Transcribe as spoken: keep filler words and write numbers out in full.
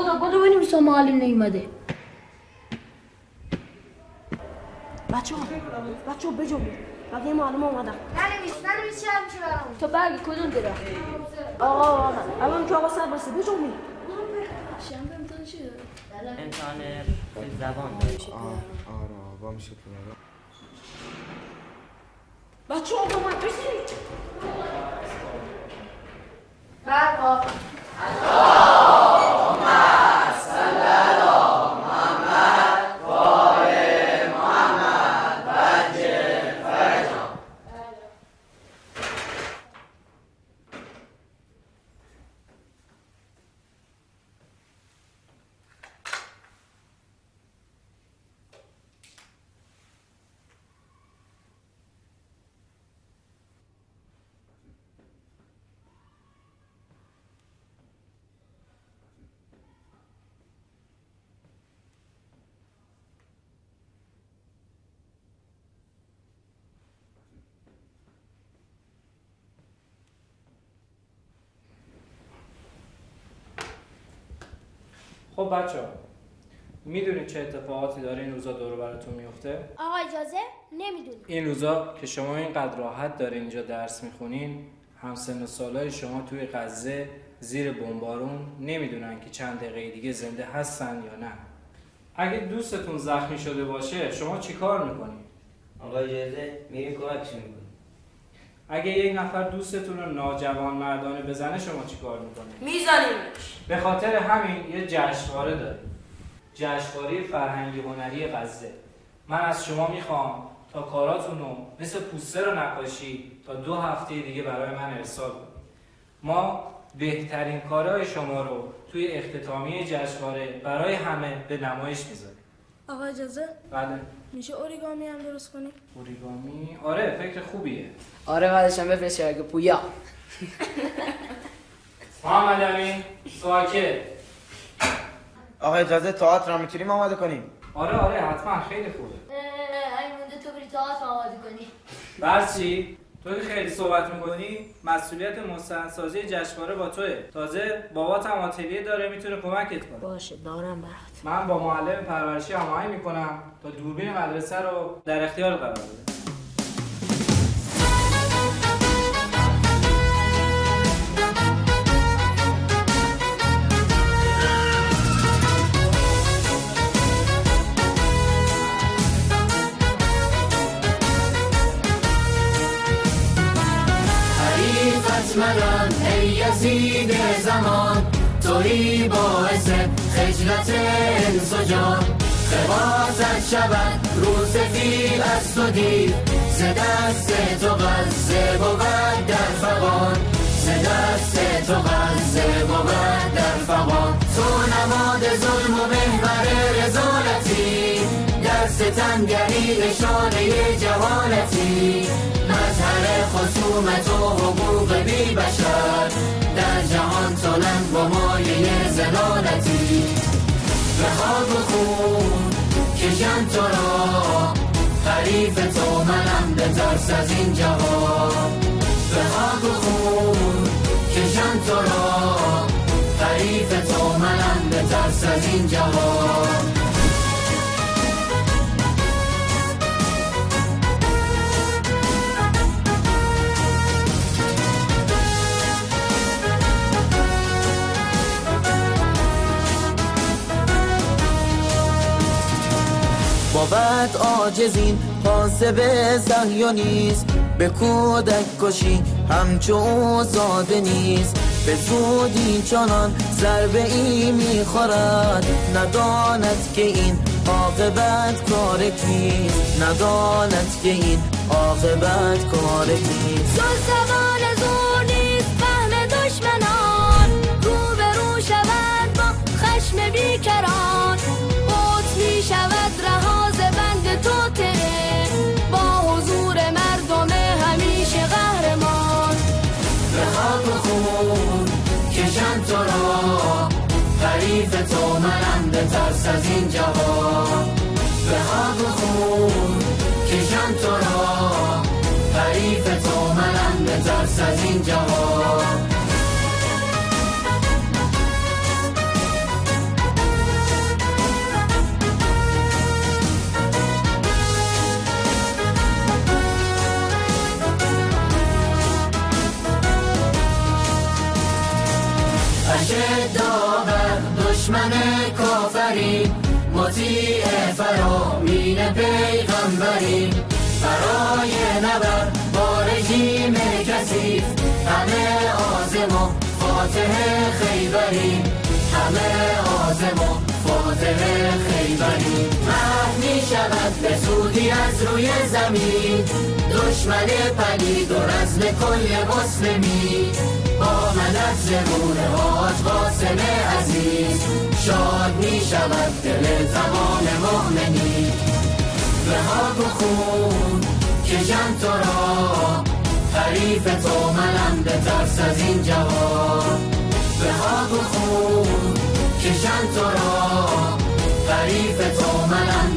بدو بدو بنویسم معلم نیومده. بچه ها بچه ها بجو بقیه معلم اومدن. ننویس ننویس چه همیشه برام. تو برگی کدوم دیره؟ آقا آمد اول که آقا سر بسته بجو می شنبه امتحان چی داره؟ امتحان زبان داره. آره آقا میشه کناره. بچه ها با من بشید. برقا خب بچه ها میدونید چه اتفاقاتی داره این روزا دور براتون میفته؟ آقا اجازه نمیدونم. این روزا که شما اینقدر راحت دارین اینجا درس میخونین، همسن و سالای شما توی غزه زیر بمبارون نمیدونن که چند دقیقه دیگه زنده هستن یا نه. اگه دوستتون زخمی شده باشه شما چی کار میکنین؟ آقا اجازه میریم کمکش میکنیم. اگه یک نفر دوستتون رو ناجوان مردانه بزنه شما چی کار میکنین؟ میزنیمش. به خاطر همین یه جشنواره داریم، جشنواره فرهنگی هنری غزه. من از شما میخوام تا کاراتون رو مثل پوستر و نقاشی تا دو هفته دیگه برای من ارسال کنید. ما بهترین کارهای شما رو توی اختتامیه جشنواره برای همه به نمایش میذاریم. آقا اجازه؟ بله. میشه اوریگامی هم درست کنی؟ اوریگامی؟ آره فکر خوبیه. آره بعدش هم بفرست اگه پویا. محمد امین ساکت. آقا اجازه تئاتر رو میتونیم آماده کنیم؟ آره آره حتما خیلی خوبه. این مونده تو بری تئاتر آماده کنی. برچی تو که خیلی صحبت میکنی مسئولیت مستندسازی جشنواره با توه. تازه بابات هم آتلیه داره میتونه کمکت کنه. باشه دارم برات. من با معلم پرورشی هماهنگ میکنم تا دوربین مدرسه رو در اختیار قرار بده. منم ای یزید زمان، تویی باعث خجلت انس و جان. خبازت شود روز فیل از تو دیر، ز دست تو غزه بود در فغان. ز دست تو غزه بود در فغان. تو نماد ظلم و محور رذالتی، در ستمگری نشانه جهالتی. مظهر خصومت و حقوق بی بشر، در جهان تولند با مایه زلالتی. به خاک و خون کشم تو را، حریف تو منم به ترس از این جهان. به خاک و خون کشم تو را، حریف تو منم به ترس از این جهان. بود عاجزین قاسب صهیونیست، به کودک کشی همچو زاده نیست. به زودی چنان ضربه ای میخورد، نداند که این عاقبت کار کیست. نداند که این عاقبت کار کیست. جز زبان زور نیست فهم دشمنان، رو به رو شود با خشم بیکران. قوت می شود رها ز بند تو تره، با حضور مردم همیشه قهرمان. به خاک و خون کشم تو را، حریف تو منم به ترس از این جهان. به خاک و خون کشم تو را، حریف تو منم به ترس از این جهان. داور دشمن کافری، مطیع فرامین پیغمبری. برای نبرد با رژیم کثیف، همه عازم و فاتح خیبری، همه عازم و فاتح خیبری. محو می شود به زودی از روی زمین دشمن پلید و رزم کل مسلمی. با مدد زبور حاج قاسم عزیز شاد می شود دل تمام مؤمنین. به خاک و خون کشم تو را، حریف تو منم به ترس از این جوان. به خاک و خون کشم تو را، حریف تو منم